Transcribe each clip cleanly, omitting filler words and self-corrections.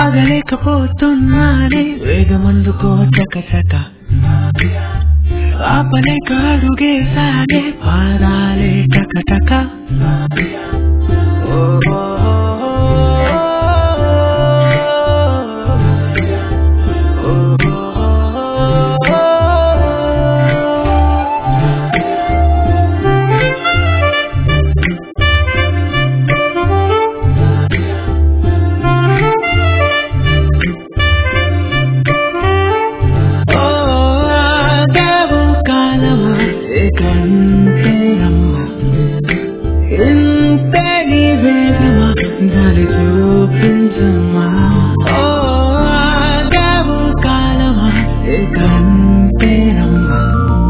ఆగలేకపోతున్నానే వేగమందుకో చకచక ఆపలేక అడుగేసానే పాదాలే టకటక దారి చూపించమ్మా ఆగావు కాలమా ఏకంటేనమ్మా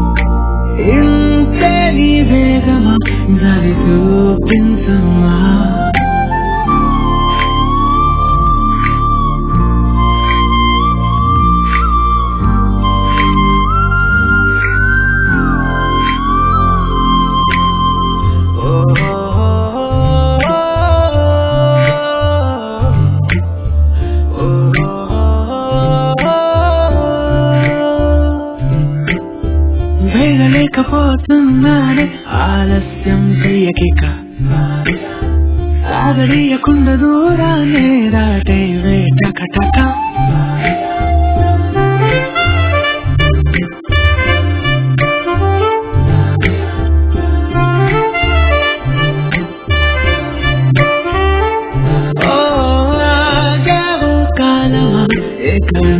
ఇంతే నీ వేగమా దారి చూపించమ్మా వేగలేకపోతున్నానే ఆలస్యం చెయ్యకిక ఆగడీయకుండా దూరానే దాటే వేటకటక ఓ ఆగావు కాలమా